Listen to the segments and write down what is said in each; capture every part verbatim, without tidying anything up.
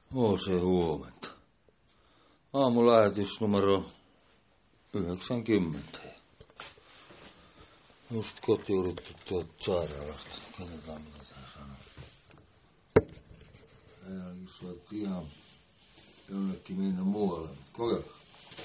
Oo se huomenta. Aamulähetys numero yhdeksänkymmentä. Just kotiurittu tuolta sairaalasta. Katsotaan mitä tää sanoo. Äijälläkin soitti ihan jonnekin minne muualle. Kokeillaan.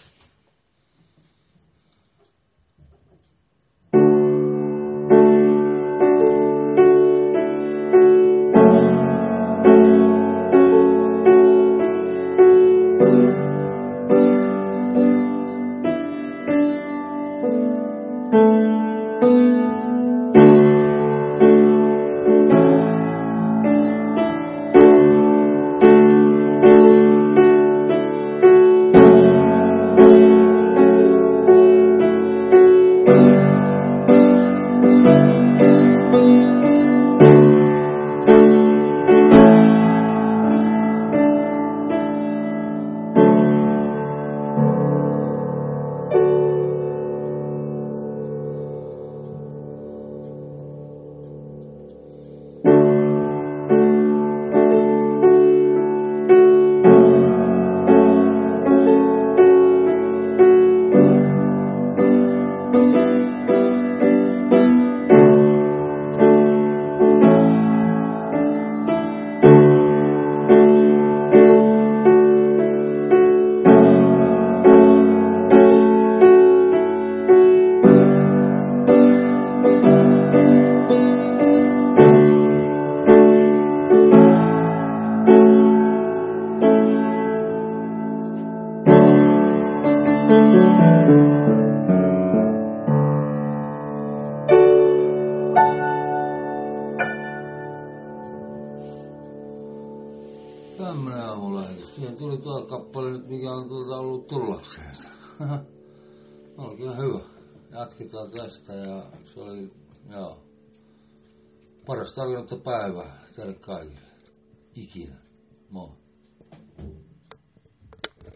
Tämmönen aamulähetys. Siihen tuli tuo kappale nyt, mikä on tuolta ollut tullakseen. Olikin ihan hyvä. Jatketaan tästä ja se oli, joo, paras tarkoitettu päivää teille kaikille. Ikinä. Moi.